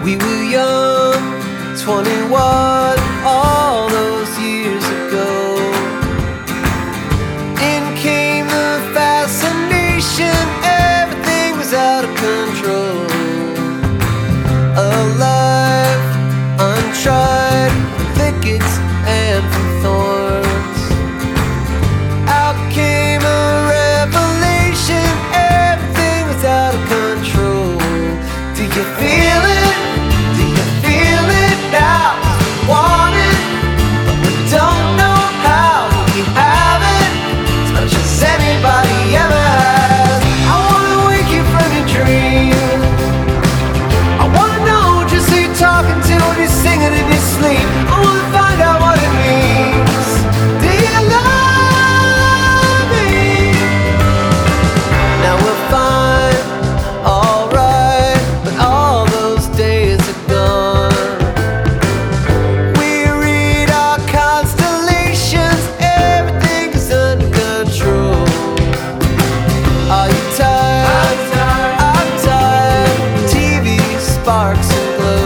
We were young, 21, all those years ago. In came the fascination, everything was out of control. Alive, untried, from thickets and from thorns. Out came a revelation, everything was out of control. Do you feel it? Do you feel it now? We want it, but we don't know how. We have it, as much as anybody ever has. I wanna wake you from your dream. I wanna know just who you're talking to when you're singing in your sleep. I wanna find out what it means. Do you love me? Now we're fine, alright, but all those days are gone. We read our constellations, everything is under control. Are you tired? I'm tired. TV sparks and glows.